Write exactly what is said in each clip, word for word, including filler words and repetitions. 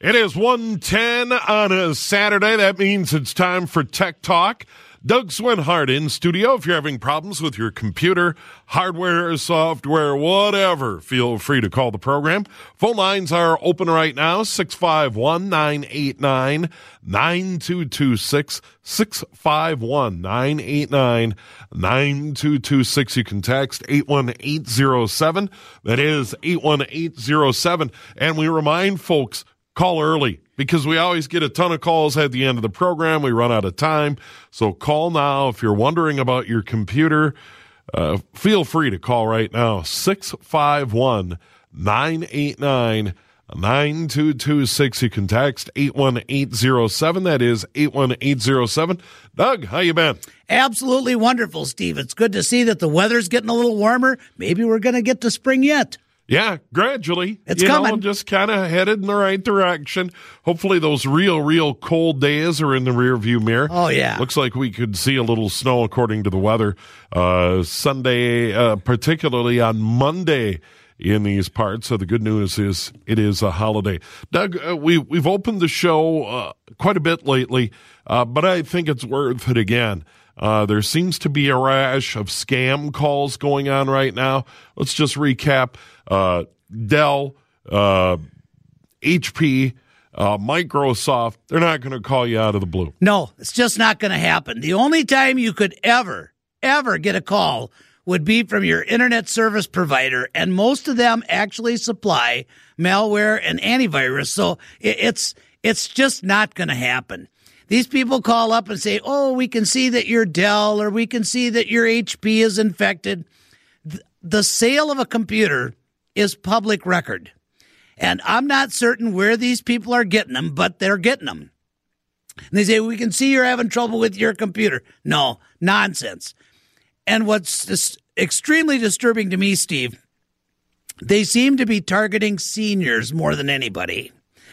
It is one ten on a Saturday. That means it's time for Tech Talk. Doug Swinhart in studio. If you're having problems with your computer, hardware, software, whatever, feel free to call the program. Phone lines are open right now, six five one, nine eight nine, nine two two six, six five one, nine eight nine, nine two two six. You can text eight one eight zero seven. That is eight one eight zero seven. And we remind folks, call early because we always get a ton of calls at the end of the program. We run out of time. So call now. If you're wondering about your computer, uh, feel free to call right now. six five one, nine eight nine, nine two two six. You can text eight one eight zero seven. That is eight one eight zero seven. Doug, how you been? Absolutely wonderful, Steve. It's good to see that the weather's getting a little warmer. Maybe we're going to get to spring yet. Yeah, gradually. It's you coming. Know, just kind of headed in the right direction. Hopefully those real, real cold days are in the rearview mirror. Oh, yeah. Looks like we could see a little snow according to the weather. Uh, Sunday, uh, particularly on Monday in these parts. So the good news is it is a holiday. Doug, uh, we, we've opened the show uh, quite a bit lately, uh, but I think it's worth it again. Uh, there seems to be a rash of scam calls going on right now. Let's just recap. Uh, Dell, uh, H P, uh, Microsoft, they're not going to call you out of the blue. No, it's just not going to happen. The only time you could ever, ever get a call would be from your internet service provider, and most of them actually supply malware and antivirus, so it's it's just not going to happen. These people call up and say, oh, we can see that your Dell or we can see that your H P is infected. The sale of a computer is public record. And I'm not certain where these people are getting them, but they're getting them. And they say, we can see you're having trouble with your computer. No, nonsense. And what's dis- extremely disturbing to me, Steve, they seem to be targeting seniors more than anybody.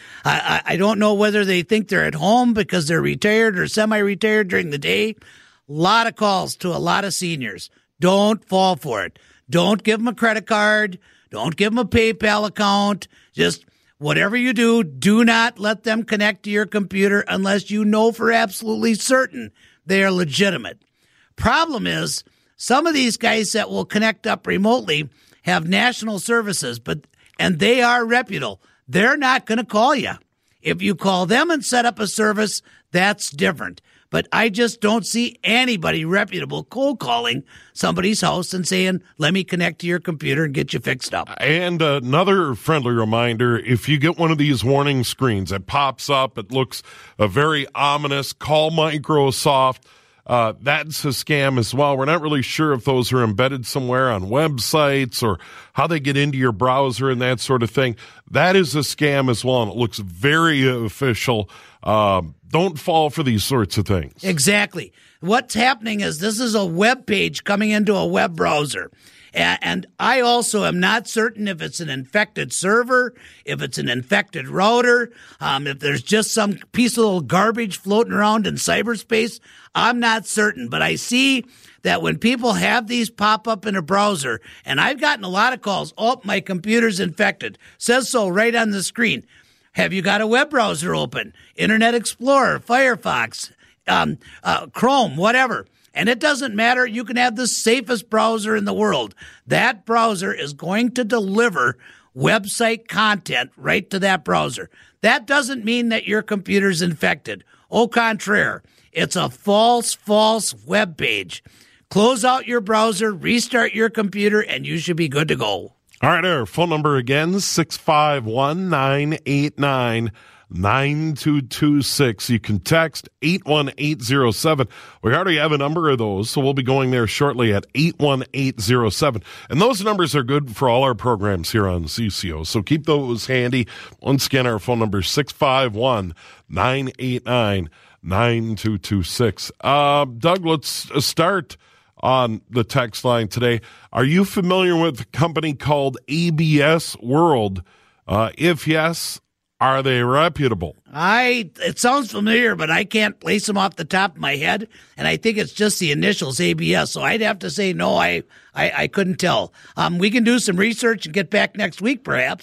I, I don't know whether they think they're at home because they're retired or semi-retired during the day. A lot of calls to a lot of seniors. Don't fall for it. Don't give them a credit card. Don't give them a PayPal account. Just whatever you do, do not let them connect to your computer unless you know for absolutely certain they are legitimate. Problem is, some of these guys that will connect up remotely have national services, but and they are reputable. They're not going to call you. If you call them and set up a service, that's different. But I just don't see anybody reputable cold calling somebody's house and saying, let me connect to your computer and get you fixed up. And another friendly reminder, if you get one of these warning screens that pops up, it looks uh, very ominous, call Microsoft. Uh, that's a scam as well. We're not really sure if those are embedded somewhere on websites or how they get into your browser and that sort of thing. That is a scam as well, and it looks very official. Um, don't fall for these sorts of things. Exactly. What's happening is this is a web page coming into a web browser. And I also am not certain if it's an infected server, if it's an infected router, um, if there's just some piece of little garbage floating around in cyberspace. I'm not certain, but I see that when people have these pop up in a browser, and I've gotten a lot of calls, oh, my computer's infected. Says so right on the screen. Have you got a web browser open? Internet Explorer, Firefox, um, uh, Chrome, whatever. And it doesn't matter. You can have the safest browser in the world. That browser is going to deliver website content right to that browser. That doesn't mean that your computer's infected. Au contraire, it's a false, false web page. Close out your browser, restart your computer, and you should be good to go. All right, our phone number again, six five one, nine eight nine, nine two two six. You can text eight one eight zero seven. We already have a number of those, so we'll be going there shortly at eight one eight zero seven. And those numbers are good for all our programs here on C C O, so keep those handy. Once again, our phone number is six five one, nine eight nine, nine two two six. Uh, Doug, let's start on the text line today. Are you familiar with a company called A B S World? Uh, if yes, are they reputable? I it sounds familiar, but I can't place them off the top of my head, and I think it's just the initials A B S. So I'd have to say no. I I, I couldn't tell. Um, we can do some research and get back next week, perhaps.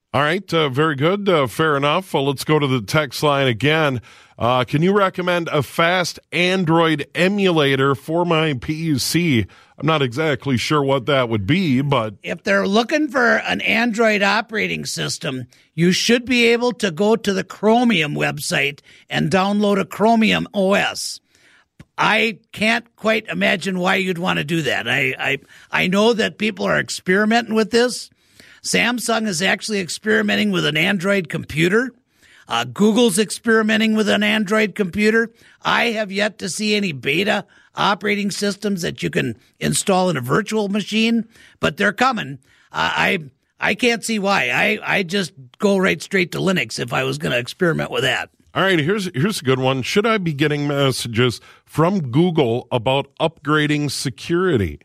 All right, uh, very good. Uh, fair enough. Well, let's go to the text line again. Uh, can you recommend a fast Android emulator for my P U C? I'm not exactly sure what that would be, but if they're looking for an Android operating system, you should be able to go to the Chromium website and download a Chromium O S. I can't quite imagine why you'd want to do that. I, I, I know that people are experimenting with this. Samsung is actually experimenting with an Android computer. Uh, Google's experimenting with an Android computer. I have yet to see any beta operating systems that you can install in a virtual machine, but they're coming. Uh, I I can't see why. I I just go right straight to Linux if I was going to experiment with that. All right, here's here's a good one. Should I be getting messages from Google about upgrading security?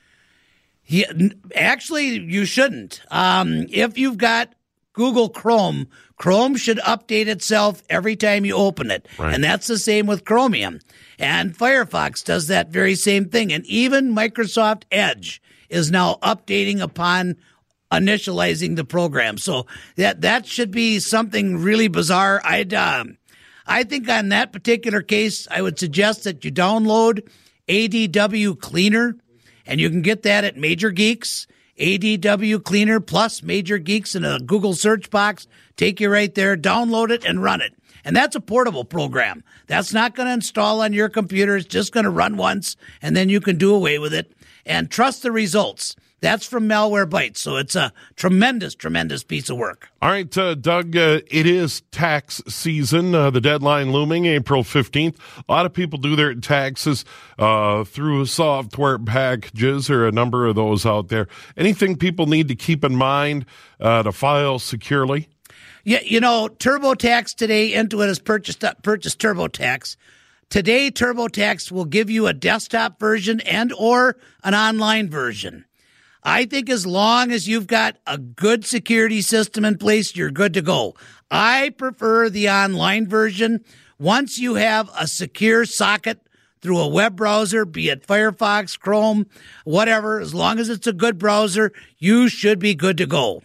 Yeah, actually, you shouldn't. Um, if you've got Google Chrome, Chrome should update itself every time you open it. Right. And that's the same with Chromium. And Firefox does that very same thing. And even Microsoft Edge is now updating upon initializing the program. So that that should be something really bizarre. I'd, um, I think on that particular case, I would suggest that you download A D W Cleaner. And you can get that at Major Geeks, A D W Cleaner plus Major Geeks in a Google search box. Take you right there, download it, and run it. And that's a portable program. That's not going to install on your computer. It's just going to run once, and then you can do away with it. And trust the results. That's from Malwarebytes, so it's a tremendous, tremendous piece of work. All right, uh, Doug, uh, it is tax season, uh, the deadline looming, April fifteenth. A lot of people do their taxes uh, through software packages. There are a number of those out there. Anything people need to keep in mind uh, to file securely? Yeah, you know, TurboTax today, Intuit has purchased, purchased TurboTax. Today, TurboTax will give you a desktop version and or an online version. I think as long as you've got a good security system in place, you're good to go. I prefer the online version. Once you have a secure socket through a web browser, be it Firefox, Chrome, whatever, as long as it's a good browser, you should be good to go.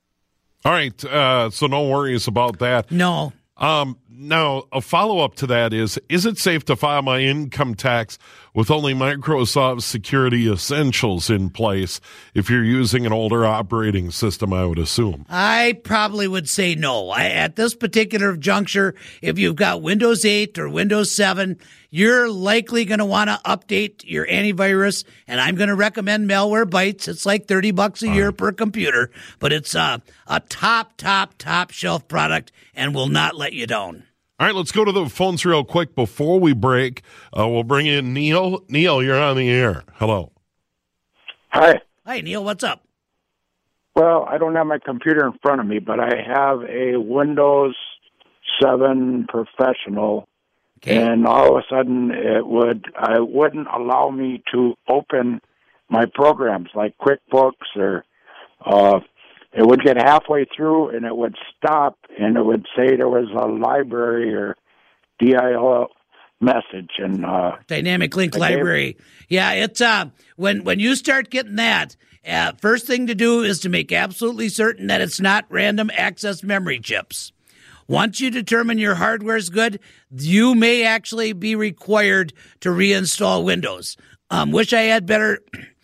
All right, uh, so no worries about that. No. Um, now, a follow-up to that is, is it safe to file my income tax with only Microsoft Security Essentials in place if you're using an older operating system, I would assume? I probably would say no. I, at this particular juncture, if you've got Windows eight or Windows seven, you're likely going to want to update your antivirus, and I'm going to recommend Malwarebytes. It's like thirty bucks a All year right. per computer, but it's a, a top, top, top shelf product and will not let you down. All right, let's go to the phones real quick before we break. Uh, we'll bring in Neil. Neil, you're on the air. Hello. Hi. Hi, Neil. What's up? Well, I don't have my computer in front of me, but I have a Windows seven Professional, okay. And all of a sudden it would I wouldn't allow me to open my programs like QuickBooks or uh, it would get halfway through and it would stop and it would say there was a library or D I L message and uh, dynamic link I library. Gave... Yeah, it's uh when when you start getting that, uh, first thing to do is to make absolutely certain that it's not random access memory chips. Once you determine your hardware is good, you may actually be required to reinstall Windows. Um, wish I had better.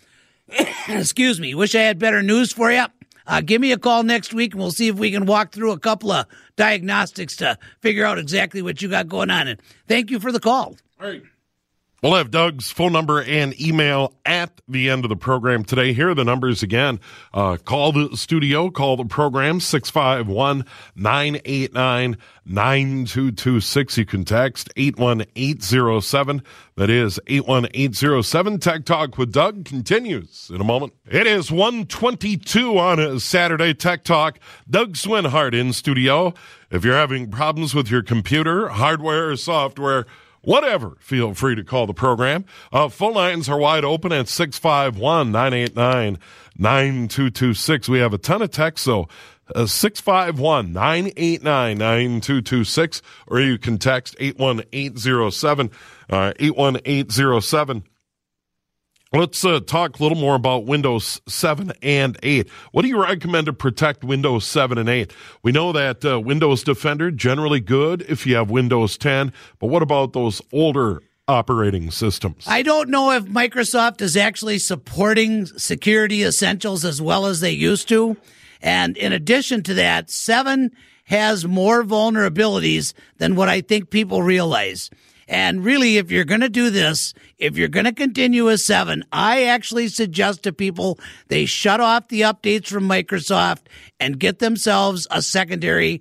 excuse me. Wish I had better news for you. Uh, give me a call next week, and we'll see if we can walk through a couple of diagnostics to figure out exactly what you got going on. And thank you for the call. All right. We'll have Doug's phone number and email at the end of the program today. Here are the numbers again. Uh, call the studio, call the program, six five one, nine eight nine, nine two two six. You can text eight one eight zero seven. That is eight one eight zero seven. Tech Talk with Doug continues in a moment. It is one twenty-two on a Saturday. Tech Talk. Doug Swinhart in studio. If you're having problems with your computer, hardware, or software, whatever, feel free to call the program. Uh, phone lines are wide open at six five one, nine eight nine, nine two two six. We have a ton of texts, so uh, six five one, nine eight nine, nine two two six, or you can text eight one eight zero seven, uh, eight one eight zero seven. Let's uh, talk a little more about Windows seven and eight. What do you recommend to protect Windows seven and eight? We know that uh, Windows Defender, generally good if you have Windows ten, but what about those older operating systems? I don't know if Microsoft is actually supporting security essentials as well as they used to. And in addition to that, seven has more vulnerabilities than what I think people realize. And really, if you're going to do this, if you're going to continue with seven, I actually suggest to people they shut off the updates from Microsoft and get themselves a secondary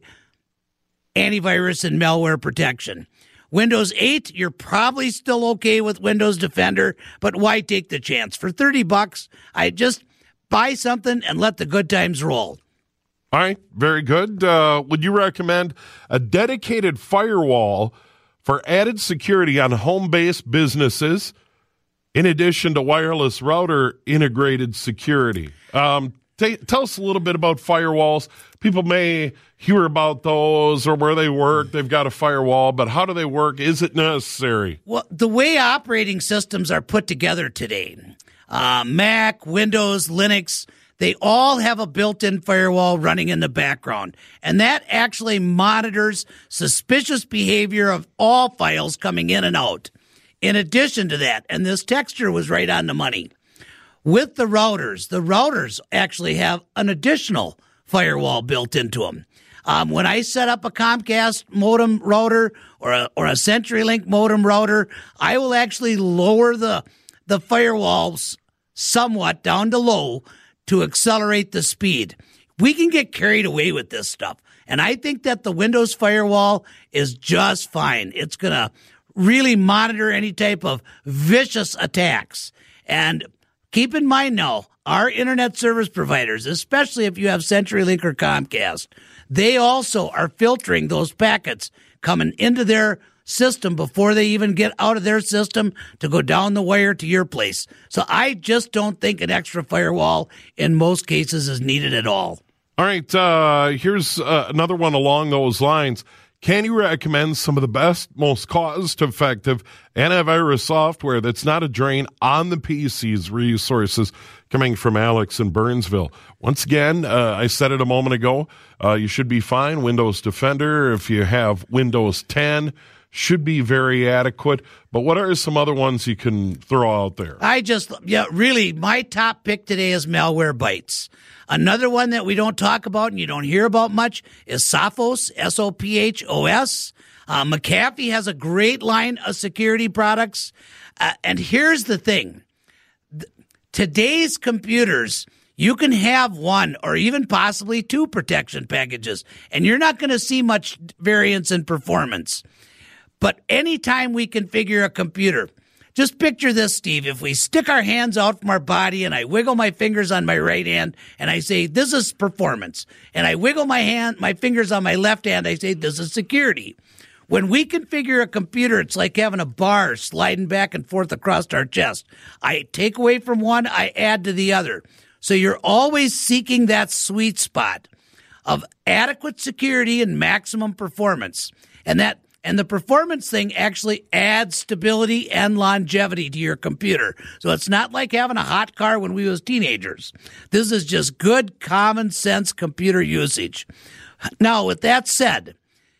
antivirus and malware protection. Windows eight, you're probably still okay with Windows Defender, but why take the chance? For thirty bucks, I just buy something and let the good times roll. All right, very good. Uh, would you recommend a dedicated firewall for added security on home-based businesses, in addition to wireless router integrated security? Um, t- tell us a little bit about firewalls. People may hear about those or where they work. They've got a firewall, but how do they work? Is it necessary? Well, the way operating systems are put together today, uh, Mac, Windows, Linux, they all have a built-in firewall running in the background, and that actually monitors suspicious behavior of all files coming in and out. In addition to that, and this texture was right on the money, with the routers, the routers actually have an additional firewall built into them. Um, when I set up a Comcast modem router or a, or a CenturyLink modem router, I will actually lower the the firewalls somewhat down to low to accelerate the speed. We can get carried away with this stuff. And I think that the Windows firewall is just fine. It's going to really monitor any type of vicious attacks. And keep in mind now, our internet service providers, especially if you have CenturyLink or Comcast, they also are filtering those packets coming into their system before they even get out of their system to go down the wire to your place. So I just don't think an extra firewall in most cases is needed at all. All right, uh, here's uh, another one along those lines. Can you recommend some of the best, most cost-effective antivirus software that's not a drain on the P C's resources? Coming from Alex in Burnsville. Once again, uh, I said it a moment ago, uh, you should be fine. Windows Defender, if you have Windows ten, should be very adequate. But what are some other ones you can throw out there? I just, yeah, really, my top pick today is Malwarebytes. Another one that we don't talk about and you don't hear about much is Sophos, S O P H O S. Uh, McAfee has a great line of security products. Uh, and here's the thing. Th- today's computers, you can have one or even possibly two protection packages, and you're not going to see much variance in performance. But anytime we configure a computer, just picture this, Steve. If we stick our hands out from our body and I wiggle my fingers on my right hand and I say, this is performance, and I wiggle my hand, my fingers on my left hand, I say, this is security. When we configure a computer, it's like having a bar sliding back and forth across our chest. I take away from one, I add to the other. So you're always seeking that sweet spot of adequate security and maximum performance. And that And the performance thing actually adds stability and longevity to your computer. So it's not like having a hot car when we was teenagers. This is just good common sense computer usage. Now, with that said,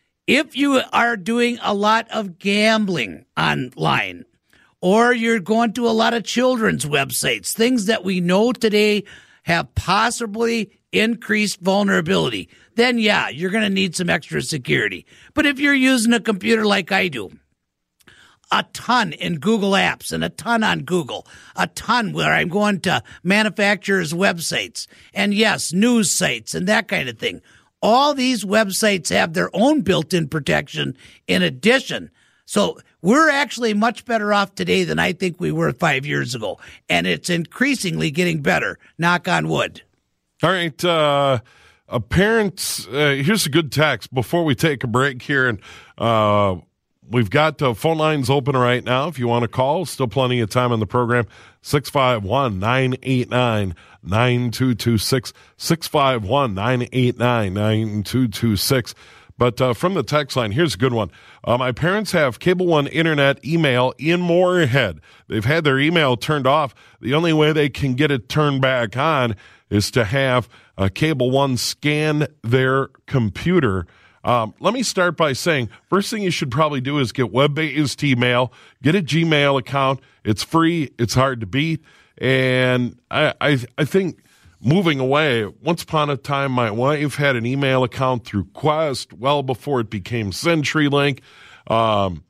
if you are doing a lot of gambling online, or you're going to a lot of children's websites, things that we know today have possibly increased vulnerability, then yeah, you're going to need some extra security. But if you're using a computer like I do, a ton in Google Apps and a ton on Google, a ton where I'm going to manufacturers' websites and yes, news sites and that kind of thing. All these websites have their own built-in protection in addition. So we're actually much better off today than I think we were five years ago. And it's increasingly getting better. Knock on wood. All right. Uh, a parent, uh, here's a good text before we take a break here. And uh, we've got uh, phone lines open right now. If you want to call, still plenty of time on the program. six five one, nine eight nine, nine two two six, six five one, nine eight nine, nine two two six. But uh, from the text line, here's a good one. Uh, my parents have Cable One Internet email in Moorhead. They've had their email turned off. The only way they can get it turned back on is to have uh, Cable One scan their computer. Um, let me start by saying, first thing you should probably do is get web-based email, get a Gmail account. It's free. It's hard to beat. And I, I, I think moving away, once upon a time, my wife had an email account through Quest well before it became CenturyLink. Um,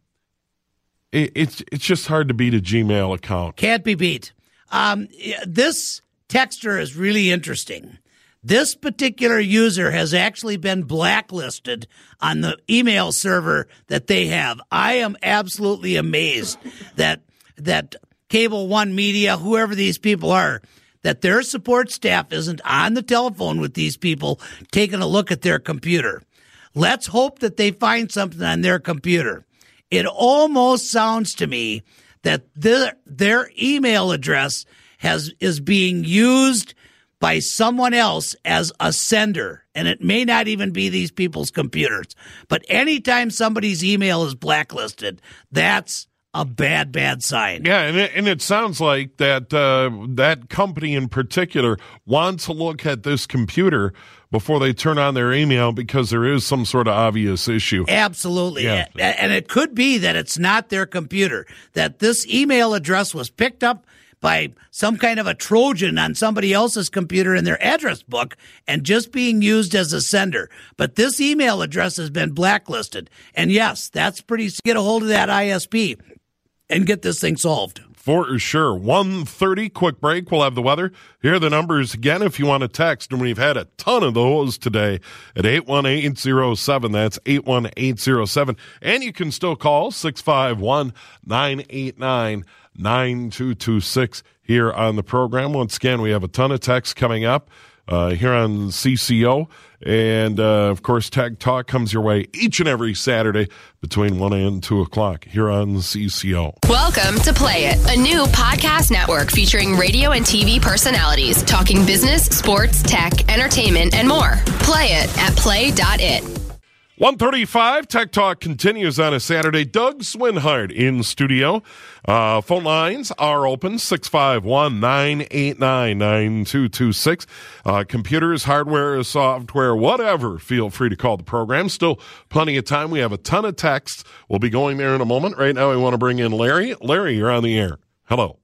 it, it's, it's just hard to beat a Gmail account. Can't be beat. Um, this texter is really interesting. This particular user has actually been blacklisted on the email server that they have. I am absolutely amazed that that Cable One Media, whoever these people are, that their support staff isn't on the telephone with these people taking a look at their computer. Let's hope that they find something on their computer. It almost sounds to me that their, their email address has is being used by someone else as a sender, and it may not even be these people's computers. But anytime somebody's email is blacklisted, that's a bad, bad sign. Yeah, and it, and it sounds like that uh, that company in particular wants to look at this computer before they turn on their email because there is some sort of obvious issue. Absolutely. Yeah. And it could be that it's not their computer, that this email address was picked up by some kind of a Trojan on somebody else's computer in their address book and just being used as a sender. But this email address has been blacklisted. And yes, that's pretty, get a hold of that I S P and get this thing solved. For sure. one thirty, quick break. We'll have the weather. Here are the numbers again if you want to text, and we've had a ton of those today at eight one eight zero seven. That's eight one eight zero seven. And you can still call six five one, nine eight nine, nine two two six here on the program. Once again, we have a ton of texts coming up uh, here on C C O. And, uh, of course, Tech Talk comes your way each and every Saturday between one and two o'clock here on C C O. Welcome to Play It, a new podcast network featuring radio and T V personalities talking business, sports, tech, entertainment, and more. Play it at play dot it. one thirty-five, Tech Talk continues on a Saturday. Doug Swinhart in studio. Uh, phone lines are open, six five one, nine eight nine, nine two two six. Uh, computers, hardware, software, whatever, feel free to call the program. Still plenty of time. We have a ton of texts. We'll be going there in a moment. Right now, we want to bring in Larry. Larry, you're on the air. Hello.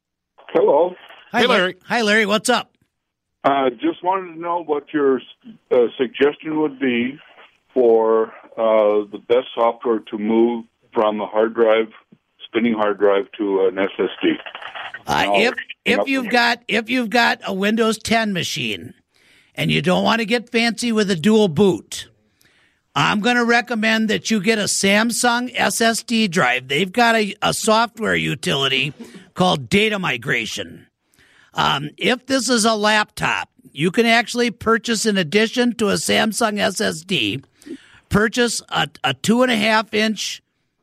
Hello. Hi, Hey, Larry. Hi, Larry. What's up? Uh, just wanted to know what your uh, suggestion would be for uh, the best software to move from a hard drive, spinning hard drive, to an S S D. Uh, No, if if nothing. you've got if you've got a Windows ten machine and you don't want to get fancy with a dual boot, I'm going to recommend that you get a Samsung S S D drive. They've got a, a software utility called Data Migration. Um, if this is a laptop, you can actually purchase, in addition to a Samsung S S D, purchase a, a two and a half inch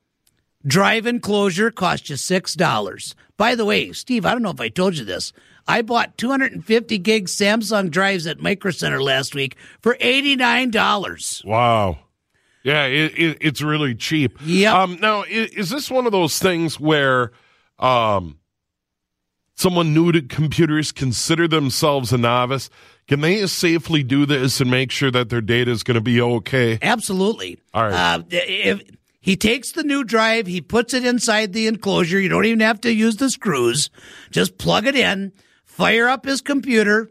drive enclosure, cost you six dollars. By the way, Steve, I don't know if I told you this. I bought two hundred fifty gig Samsung drives at Micro Center last week for eighty-nine dollars. Wow. Yeah, it, it, it's really cheap. Yep. Um, now, is, is this one of those things where um, someone new to computers consider themselves a novice? Can they safely do this and make sure that their data is going to be okay? Absolutely. All right. Uh, if he takes the new drive, he puts it inside the enclosure. You don't even have to use the screws. Just plug it in, fire up his computer,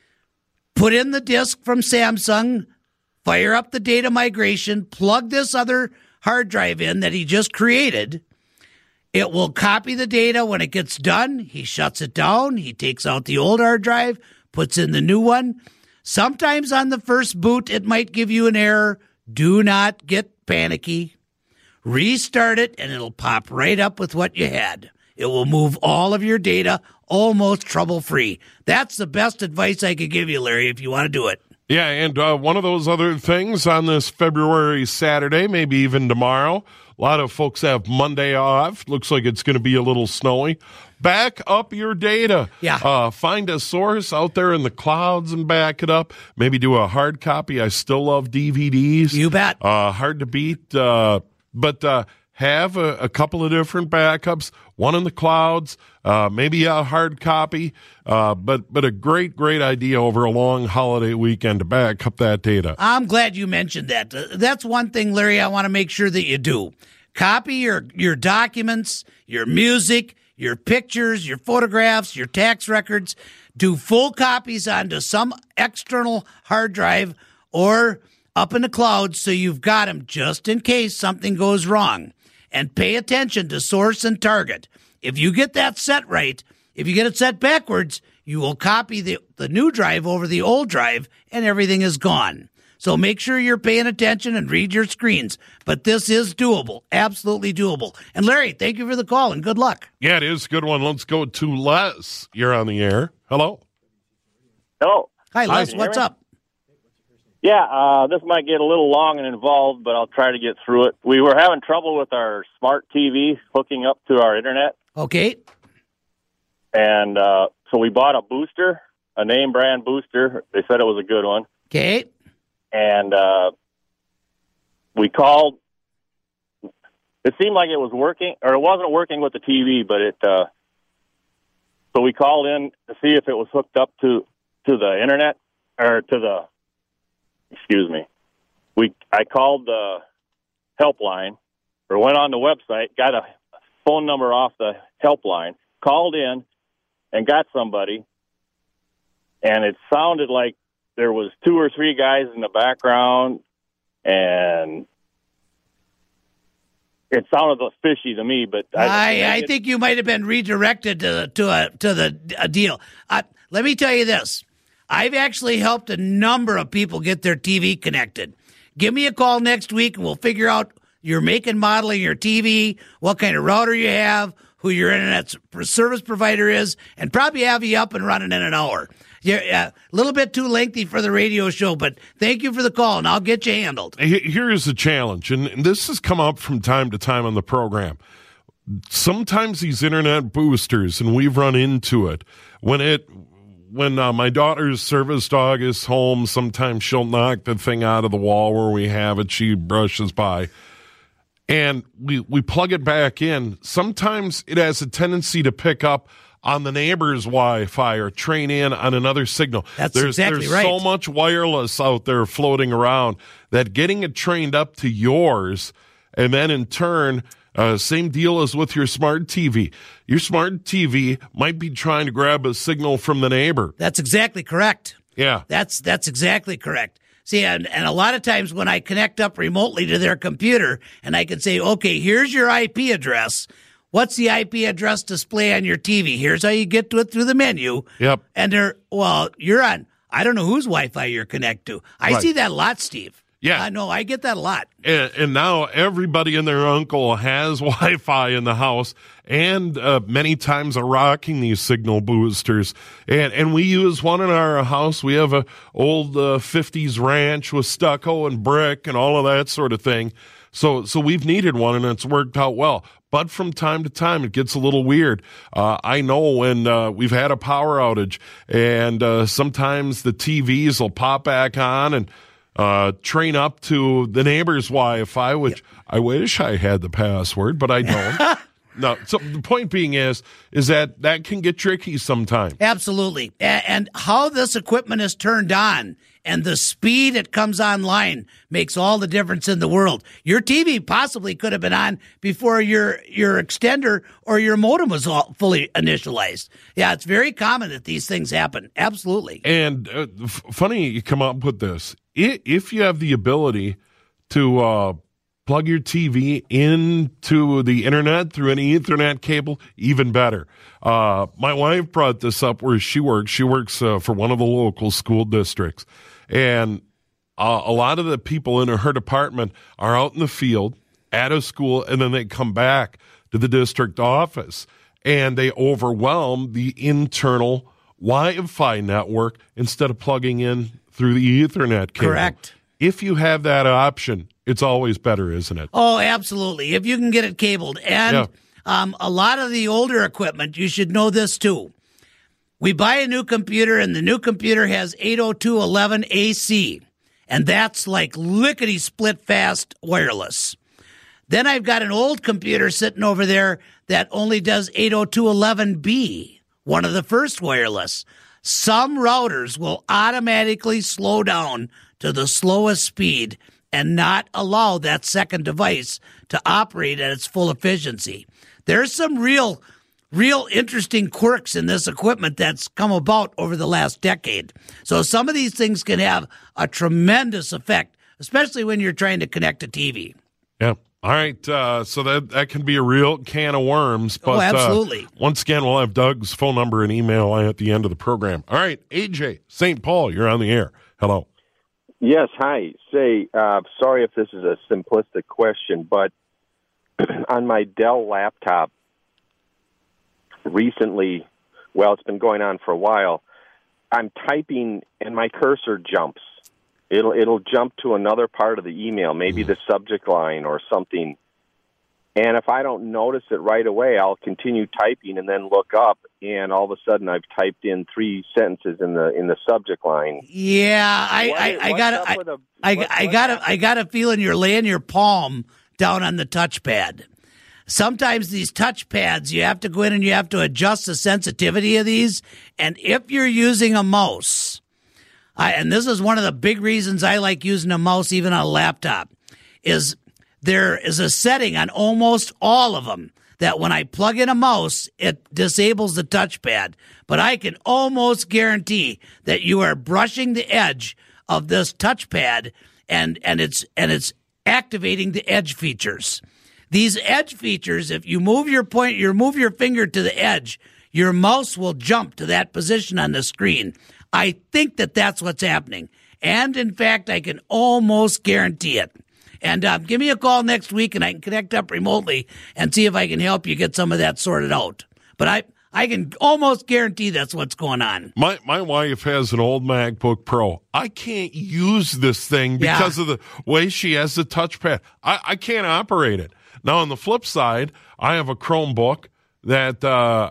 put in the disk from Samsung, fire up the data migration, plug this other hard drive in that he just created. It will copy the data. When it gets done, he shuts it down. He takes out the old hard drive, puts in the new one. Sometimes on the first boot, it might give you an error. Do not get panicky. Restart it, and it'll pop right up with what you had. It will move all of your data almost trouble-free. That's the best advice I could give you, Larry, if you want to do it. Yeah, and uh, one of those other things on this February Saturday, maybe even tomorrow, a lot of folks have Monday off. Looks like it's going to be a little snowy. Back up your data. Yeah. Uh, find a source out there in the clouds and back it up. Maybe do a hard copy. I still love D V Ds. You bet. Uh, hard to beat, uh, but uh, have a, a couple of different backups. One in the clouds, uh, maybe a hard copy, uh, but but a great, great idea over a long holiday weekend to back up that data. I'm glad you mentioned that. Uh, That's one thing, Larry, I want to make sure that you do. Copy your, your documents, your music, your pictures, your photographs, your tax records. Do full copies onto some external hard drive or up in the clouds so you've got them just in case something goes wrong. And pay attention to source and target. If you get that set right, if you get it set backwards, you will copy the, the new drive over the old drive and everything is gone. So make sure you're paying attention and read your screens. But this is doable, absolutely doable. And Larry, thank you for the call and good luck. Yeah, it is a good one. Let's go to Les. You're on the air. Hello. Hello. Hi, Les, Hi, what's up? Yeah, uh, this might get a little long and involved, but I'll try to get through it. We were having trouble with our smart T V hooking up to our internet, Okay. and uh, so we bought a booster, a name brand booster. They said it was a good one, Okay. and uh, we called. It seemed like it was working, or it wasn't working with the T V, but it. Uh, so we called in to see if it was hooked up to to the internet or to the. Excuse me. We I called the helpline, or went on the website, got a phone number off the helpline, called in, and got somebody. And it sounded like there was two or three guys in the background, and it sounded fishy to me. But I, I, I think you might have been redirected to to a to the a deal. Uh, let me tell you this. I've actually helped a number of people get their T V connected. Give me a call next week and we'll figure out your make and model of your T V, what kind of router you have, who your internet service provider is, and probably have you up and running in an hour. Yeah, a little bit too lengthy for the radio show, but thank you for the call, and I'll get you handled. Here's the challenge, and this has come up from time to time on the program. Sometimes these internet boosters, and we've run into it, when it... When uh, my daughter's service dog is home, sometimes she'll knock the thing out of the wall where we have it. She brushes by. And we, we plug it back in. Sometimes it has a tendency to pick up on the neighbor's Wi-Fi or train in on another signal. That's there's, exactly there's right. so much wireless out there floating around that getting it trained up to yours, and then in turn... Uh, same deal as with your smart T V. Your smart T V might be trying to grab a signal from the neighbor. That's exactly correct. Yeah. That's that's exactly correct. See, and, and a lot of times when I connect up remotely to their computer and I can say, okay, here's your I P address. What's the I P address display on your T V? Here's how you get to it through the menu. Yep. And they're, well, you're on, I don't know whose Wi-Fi you're connected to. I Right. see that a lot, Steve. Yeah. I know. I get that a lot. And, and now everybody and their uncle has Wi-Fi in the house, and uh, many times are rocking these signal boosters. And and we use one in our house. We have a old uh, fifties ranch with stucco and brick and all of that sort of thing. So so we've needed one, and it's worked out well. But from time to time, it gets a little weird. Uh, I know when uh, we've had a power outage, and uh, sometimes the T Vs will pop back on and Uh, train up to the neighbor's Wi-Fi, which yep. I wish I had the password, but I don't. No. So the point being is, is that that can get tricky sometimes. Absolutely. A- and how this equipment is turned on and the speed it comes online makes all the difference in the world. Your T V possibly could have been on before your, your extender or your modem was all fully initialized. Yeah, it's very common that these things happen. Absolutely. And uh, f- funny you come up with this. If you have the ability to uh, plug your T V into the internet through an Ethernet cable, even better. Uh, my wife brought this up where she works. She works uh, for one of the local school districts. And uh, a lot of the people in her department are out in the field at a school, and then they come back to the district office, and they overwhelm the internal Wi-Fi network instead of plugging in through the Ethernet cable. Correct. If you have that option, it's always better, isn't it? Oh, absolutely. If you can get it cabled. And Yeah. um, a lot of the older equipment, you should know this too. We buy a new computer, and the new computer has eight oh two dot eleven A C, and that's like lickety-split fast wireless. Then I've got an old computer sitting over there that only does eight oh two dot eleven B, one of the first wireless. Some routers will automatically slow down to the slowest speed and not allow that second device to operate at its full efficiency. There's some real, real interesting quirks in this equipment that's come about over the last decade. So some of these things can have a tremendous effect, especially when you're trying to connect a T V. Yeah. All right. Uh, so that, that can be a real can of worms. But, oh, absolutely. Uh, once again, we'll have Doug's phone number and email at the end of the program. All right. A J, Saint Paul, you're on the air. Hello. Yes, hi. Say, uh, sorry if this is a simplistic question, but on my Dell laptop recently, well, it's been going on for a while, I'm typing and my cursor jumps. It'll it'll jump to another part of the email, maybe the subject line or something. And if I don't notice it right away, I'll continue typing and then look up, and all of a sudden I've typed in three sentences in the in the subject line. Yeah, I What- I, I what's got up I, with a- I, what- I what got a, happened? I got a feeling you're laying your palm down on the touchpad. Sometimes these touchpads, you have to go in and you have to adjust the sensitivity of these. And if you're using a mouse, I, and this is one of the big reasons I like using a mouse even on a laptop, is there is a setting on almost all of them that when I plug in a mouse, it disables the touchpad. But I can almost guarantee that you are brushing the edge of this touchpad, and and it's and it's activating the edge features. These edge features, if you move your point, you move your finger to the edge, your mouse will jump to that position on the screen. I think that that's what's happening. And in fact, I can almost guarantee it. And uh, give me a call next week and I can connect up remotely and see if I can help you get some of that sorted out. But I, I can almost guarantee that's what's going on. My my wife has an old MacBook Pro. I can't use this thing Yeah. because of the way she has the touchpad. I, I can't operate it. Now, on the flip side, I have a Chromebook that uh,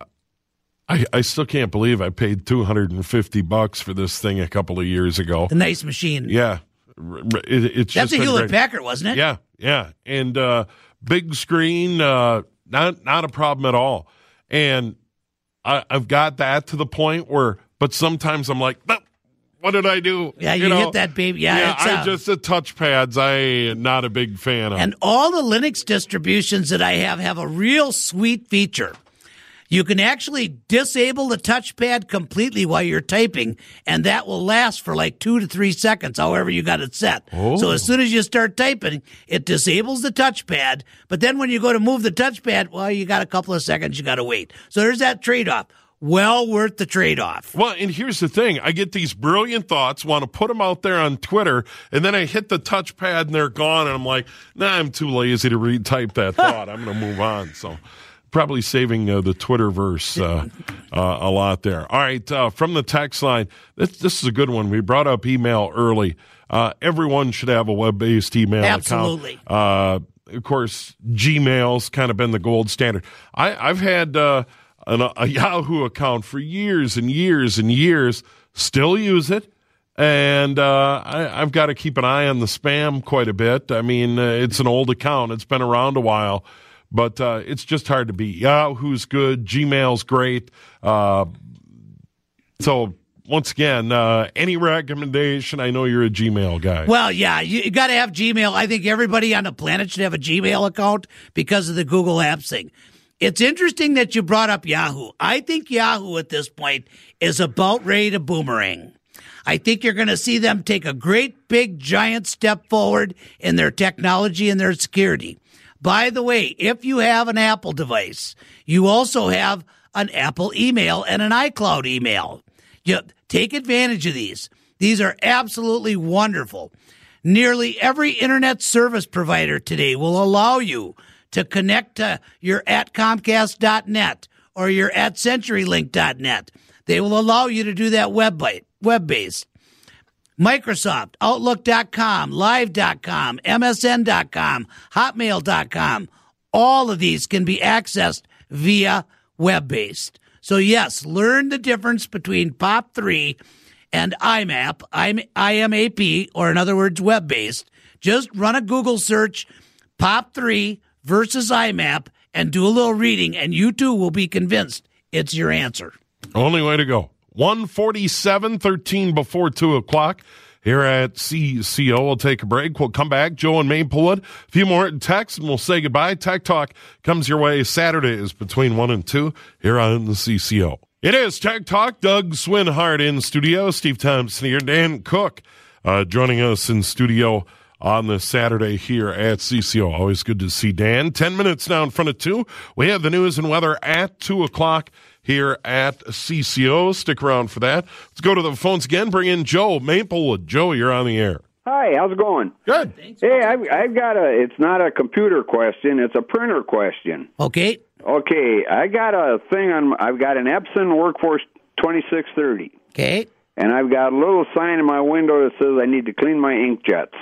I, I still can't believe I paid two hundred fifty bucks for this thing a couple of years ago. A nice machine. Yeah. R- r- It, it's That's just a been Hewlett great. Packard, wasn't it? Yeah, yeah. And uh, big screen, uh, not not a problem at all. And I, I've got that to the point where, but sometimes I'm like, "No, what did I do? Yeah, you, know? hit that baby. Yeah, Yeah, it's, I uh, just the touchpads. I am not a big fan of. And all the Linux distributions that I have have a real sweet feature. You can actually disable the touchpad completely while you're typing, and that will last for like two to three seconds, however you got it set. Oh. So as soon as you start typing, it disables the touchpad, but then when you go to move the touchpad, well, you got a couple of seconds you got to wait. So there's that trade-off. Well worth the trade-off. Well, and here's the thing. I get these brilliant thoughts, want to put them out there on Twitter, and then I hit the touchpad and they're gone, and I'm like, nah, I'm too lazy to retype that thought. I'm going to move on. So probably saving uh, the Twitterverse uh, uh, a lot there. All right, uh, from the text line, this, this is a good one. We brought up email early. Uh, everyone should have a web-based email Absolutely. account. Uh, of course, Gmail's kind of been the gold standard. I, I've had... Uh, An, a Yahoo account for years and years and years, still use it, and uh, I, I've got to keep an eye on the spam quite a bit. I mean, uh, it's an old account. It's been around a while, but uh, it's just hard to beat. Yahoo's good. Gmail's great. Uh, so, once again, uh, any recommendation? I know you're a Gmail guy. Well, yeah, you, you got to have Gmail. I think everybody on the planet should have a Gmail account because of the Google Apps thing. It's interesting that you brought up Yahoo. I think Yahoo at this point is about ready to boomerang. I think you're going to see them take a great, big, giant step forward in their technology and their security. By the way, if you have an Apple device, you also have an Apple email and an iCloud email. You take advantage of these. These are absolutely wonderful. Nearly every internet service provider today will allow you to connect to your at Comcast dot net or your at CenturyLink dot net. They will allow you to do that web web-based. Microsoft, Outlook dot com, Live dot com, M S N dot com, Hotmail dot com. All of these can be accessed via web-based. So, yes, learn the difference between P O P three and I M A P, I M A P, or in other words, web-based. Just run a Google search, P O P three versus I M A P, and do a little reading, and you too will be convinced it's your answer. Only way to go. one forty-seven, thirteen before two o'clock. Here at C C O, we'll take a break. We'll come back. Joe and Maplewood, a few more texts, and we'll say goodbye. Tech Talk comes your way Saturdays between one and two here on the C C O. It is Tech Talk. Doug Swinhart in studio. Steve Thompson here. Dan Cook uh, joining us in studio on this Saturday here at C C O. Always good to see Dan. Ten minutes now in front of two. We have the news and weather at two o'clock here at C C O. Stick around for that. Let's go to the phones again. Bring in Joe Maplewood. Joe, you're on the air. Hi, how's it going? Good. Hey, I've, I've got a, it's not a computer question, it's a printer question. Okay. Okay, I got a thing on, I've got an Epson Workforce twenty-six thirty. Okay. And I've got a little sign in my window that says I need to clean my inkjets.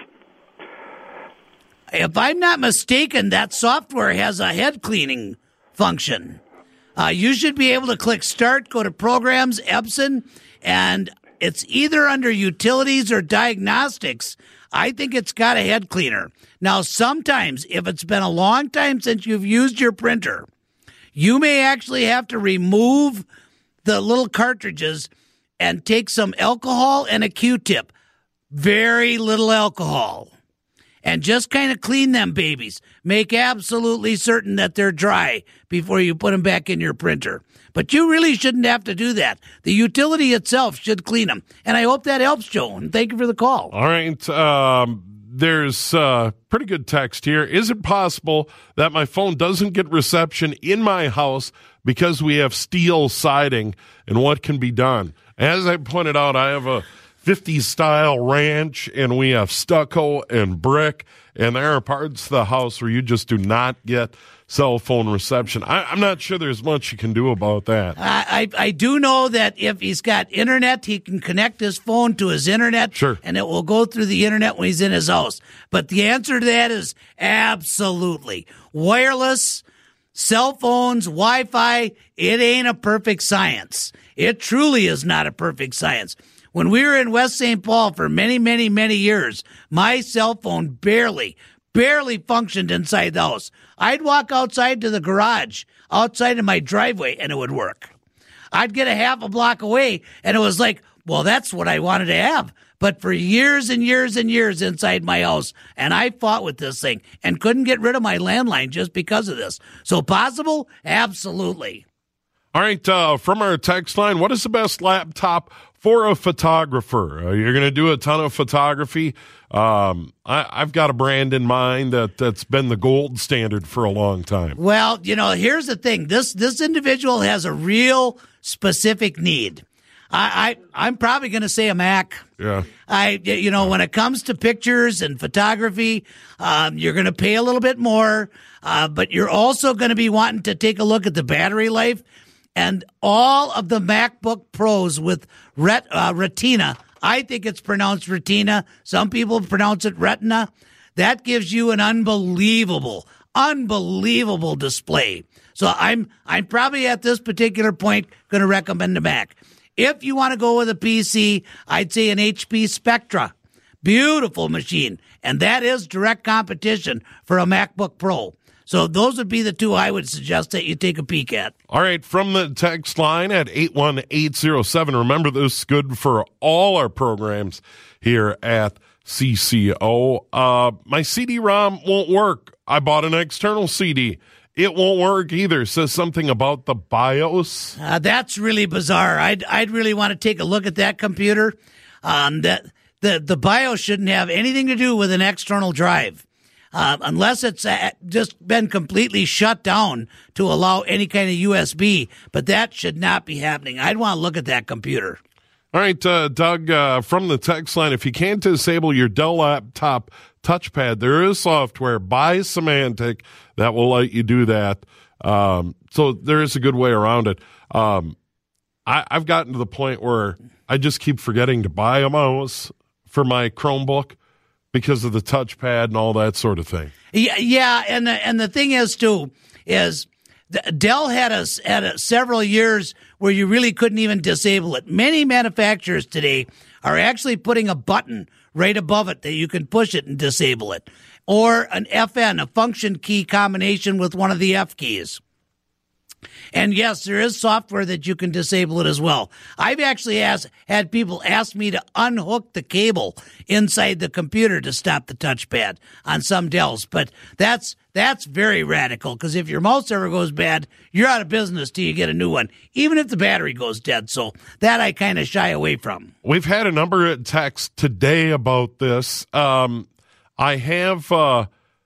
If I'm not mistaken, that software has a head cleaning function. Uh, you should be able to click Start, go to Programs, Epson, and it's either under Utilities or Diagnostics. I think it's got a head cleaner. Now, sometimes, if it's been a long time since you've used your printer, you may actually have to remove the little cartridges and take some alcohol and a Q-tip. Very little alcohol. And just kind of clean them babies. Make absolutely certain that they're dry before you put them back in your printer. But you really shouldn't have to do that. The utility itself should clean them. And I hope that helps, Joe. And thank you for the call. All right. Um, there's uh, pretty good text here. Is it possible that my phone doesn't get reception in my house because we have steel siding, and what can be done? As I pointed out, I have a fifties style ranch, and we have stucco and brick, and there are parts of the house where you just do not get cell phone reception. I, I'm not sure there's much you can do about that. I, I I do know that if he's got internet, he can connect his phone to his internet, sure, and it will go through the internet when he's in his house. But the answer to that is absolutely. Wireless, cell phones, Wi-Fi, it ain't a perfect science. It truly is not a perfect science. When we were in West Saint Paul for many, many, many years, my cell phone barely, barely functioned inside the house. I'd walk outside to the garage, outside of my driveway, and it would work. I'd get a half a block away, and it was like, well, that's what I wanted to have. But for years and years and years inside my house, and I fought with this thing and couldn't get rid of my landline just because of this. So possible? Absolutely. All right, uh, from our text line, what is the best laptop for a photographer? Uh, you're going to do a ton of photography. Um, I, I've got a brand in mind that, that's been the gold standard for a long time. Well, you know, here's the thing. This this individual has a real specific need. I, I I'm probably going to say a Mac. Yeah. I you know when it comes to pictures and photography, um, you're going to pay a little bit more, uh, but you're also going to be wanting to take a look at the battery life. And all of the MacBook Pros with ret, uh, Retina, I think it's pronounced Retina. Some people pronounce it Retina. That gives you an unbelievable, unbelievable display. So I'm I'm probably at this particular point going to recommend a Mac. If you want to go with a P C, I'd say an H P Spectra. Beautiful machine. And that is direct competition for a MacBook Pro. So those would be the two I would suggest that you take a peek at. All right, from the text line at eight one eight zero seven. Remember, this is good for all our programs here at C C O. Uh, my C D ROM won't work. I bought an external C D. It won't work either. Says something about the BIOS. Uh, that's really bizarre. I'd I'd really want to take a look at that computer. Um, that the the BIOS shouldn't have anything to do with an external drive. Uh, unless it's uh, just been completely shut down to allow any kind of U S B, but that should not be happening. I'd want to look at that computer. All right, uh, Doug, uh, from the text line, if you can't disable your Dell laptop touchpad, there is software by Symantec that will let you do that. Um, so there is a good way around it. Um, I, I've gotten to the point where I just keep forgetting to buy a mouse for my Chromebook because of the touchpad and all that sort of thing. Yeah, yeah, and the, and the thing is too is Dell had a, had a, several years where you really couldn't even disable it. Many manufacturers today are actually putting a button right above it that you can push it and disable it, or an F N, a function key combination with one of the F keys. And yes, there is software that you can disable it as well. I've actually asked, had people ask me to unhook the cable inside the computer to stop the touchpad on some Dells. But that's that's very radical, because if your mouse ever goes bad, you're out of business till you get a new one, even if the battery goes dead. So that I kind of shy away from. We've had a number of texts today about this. Um, I have... Uh,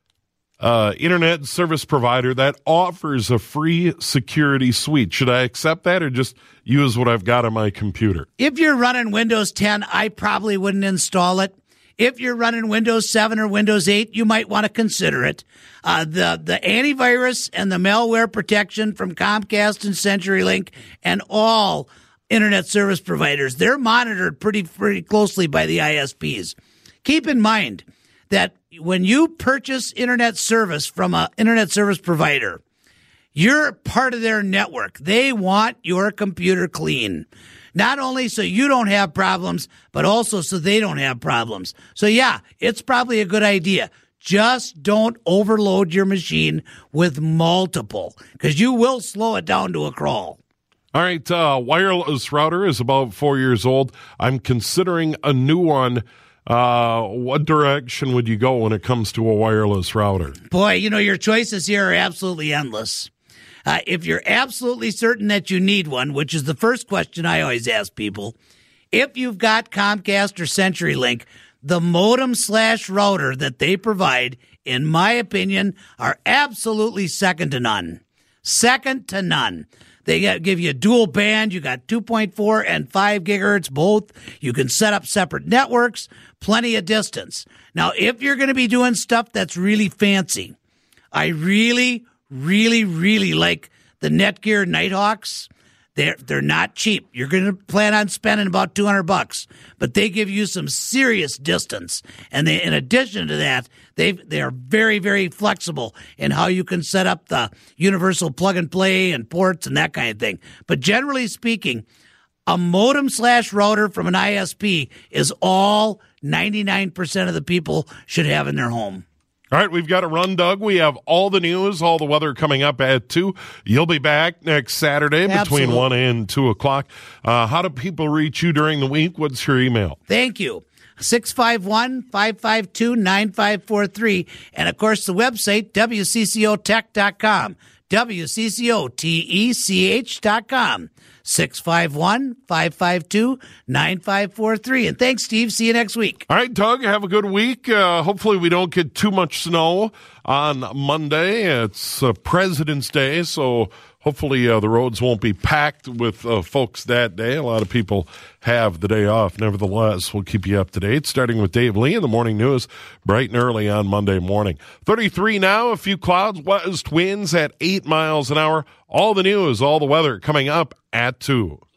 Uh, internet service provider that offers a free security suite. Should I accept that or just use what I've got on my computer? If you're running Windows ten, I probably wouldn't install it. If you're running Windows seven or Windows eight, you might want to consider it. Uh, the, the antivirus and the malware protection from Comcast and CenturyLink and all internet service providers, they're monitored pretty, pretty closely by the I S Ps. Keep in mind that when you purchase internet service from an internet service provider, you're part of their network. They want your computer clean. Not only so you don't have problems, but also so they don't have problems. So yeah, it's probably a good idea. Just don't overload your machine with multiple, because you will slow it down to a crawl. All right, uh, wireless router is about four years old. I'm considering a new one. Uh, what direction would you go when it comes to a wireless router? Boy, you know, your choices here are absolutely endless. Uh, if you're absolutely certain that you need one, which is the first question I always ask people, if you've got Comcast or CenturyLink, the modem slash router that they provide, in my opinion, are absolutely second to none. Second to none. They give you a dual band. You got two point four and five gigahertz both. You can set up separate networks, plenty of distance. Now, if you're going to be doing stuff that's really fancy, I really, really, really like the Netgear Nighthawks. They're, they're not cheap. You're going to plan on spending about two hundred bucks, but they give you some serious distance. And they, in addition to that, they they are very, very flexible in how you can set up the universal plug and play and ports and that kind of thing. But generally speaking, a modem slash router from an I S P is all ninety-nine percent of the people should have in their home. All right, we've got to run, Doug. We have all the news, all the weather coming up at two. You'll be back next Saturday between Absolutely. one and two o'clock. Uh, how do people reach you during the week? What's your email? Thank you. six five one, five five two, nine five four three. And, of course, the website, W C C O tech dot com. W C C O T E C H dot com. six five one, five five two, nine five four three. And thanks, Steve. See you next week. All right, Doug, have a good week. Uh, hopefully we don't get too much snow on Monday. It's uh, President's Day, so hopefully uh, the roads won't be packed with uh, folks that day. A lot of people have the day off. Nevertheless, we'll keep you up to date, starting with Dave Lee in the morning news, bright and early on Monday morning. thirty-three now, a few clouds, west winds at eight miles an hour. All the news, all the weather coming up at two.